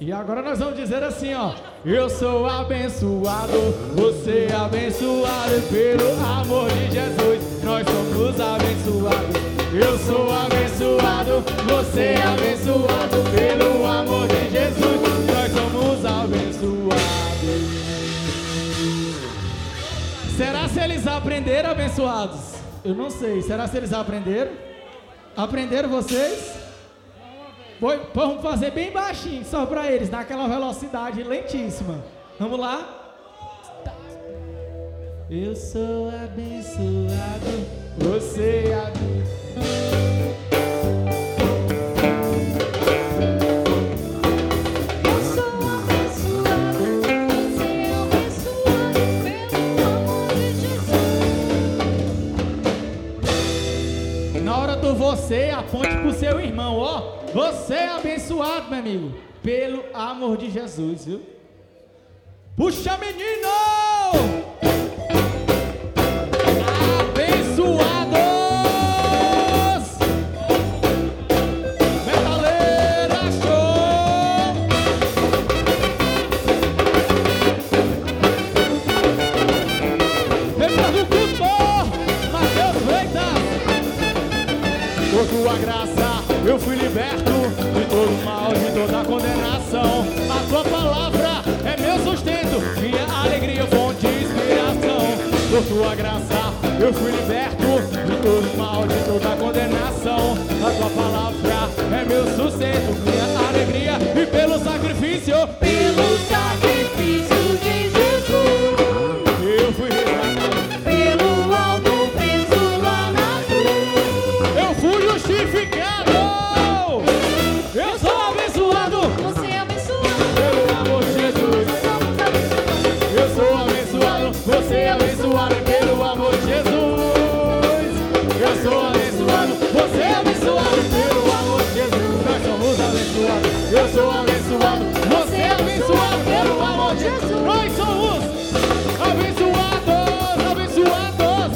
E agora nós vamos dizer assim, ó. Eu sou abençoado, você é abençoado pelo amor de Jesus. Nós somos abençoados. Eu sou abençoado, você é abençoado pelo amor de Jesus. Nós somos abençoados. Será se eles aprenderam, abençoados? Eu não sei. Será se eles aprenderam? Aprenderam vocês? Vamos fazer bem baixinho, só para eles, naquela velocidade lentíssima. Vamos lá? Eu sou abençoado, você é abençoado. Você aponte pro seu irmão, ó. Você é abençoado, meu amigo, pelo amor de Jesus, viu? Puxa, menino! Abençoados! Metaleira show! Depois do culto, Mateus Freitas. Por tua graça eu fui liberto de todo mal, de toda condenação. A tua palavra é meu sustento, minha alegria, fonte de inspiração. Por tua graça eu fui liberto de todo mal, de toda condenação. A tua palavra é meu sustento, minha alegria. E pelo sacrifício de Jesus, eu fui resgatado pelo alto preço lá na cruz. Eu fui justificado. Eu sou abençoado. Você é abençoado pelo amor de Jesus. Eu sou abençoado. Você é abençoado pelo amor de Jesus. Eu sou abençoado. Você é abençoado pelo amor de Jesus. Nós somos abençoados. Eu sou abençoado. Você é abençoado pelo amor de Jesus. Nós somos abençoados, abençoados.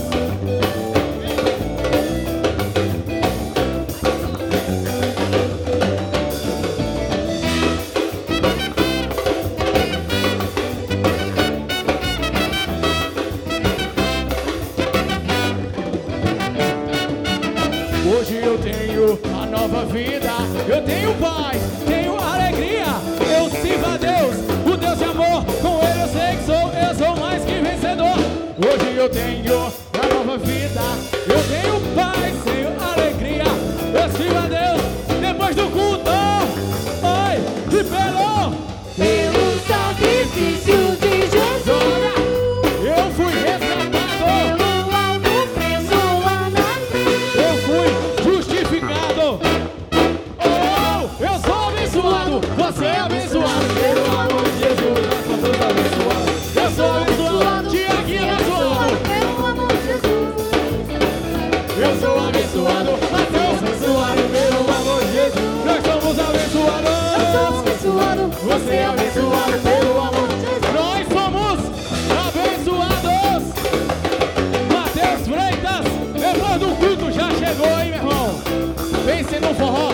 Hoje eu tenho a nova vida, eu tenho paz, tenho alegria, eu sirvo a Deus, o Deus de amor, com Ele eu sei que eu sou mais que vencedor. Hoje eu tenho a nova vida, eu tenho paz, tenho alegria, eu sirvo a Deus, depois do culto, oi, e pelo sacrifício de Jesus. Eu fui resgatado, Pelo alto preço lá na cruz. eu fui justificado. Oh, eu sou abençoado, você é abençoado pelo amor de Jesus. Nós somos abençoados. Eu sou abençoado, Tiaguinho é abençoado. Pelo amor de Jesus. Eu sou abençoado, Mateus abençoado pelo amor de Jesus. Nós somos abençoados. Eu sou abençoado. Você é abençoado pelo amor de Jesus. Nós somos abençoados. Mateus Freitas, depois do culto já chegou, hein, meu irmão? Pense no forró.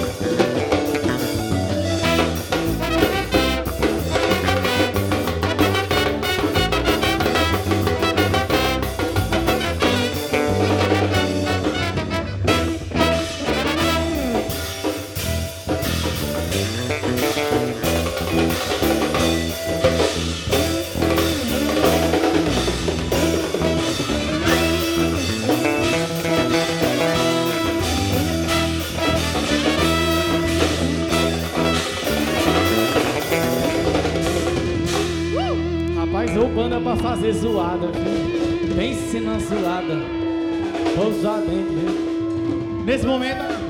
Rapaz, ô banda pra fazer zoada, viu? Pense na zoada. Vou usar dentro, viu? Nesse momento,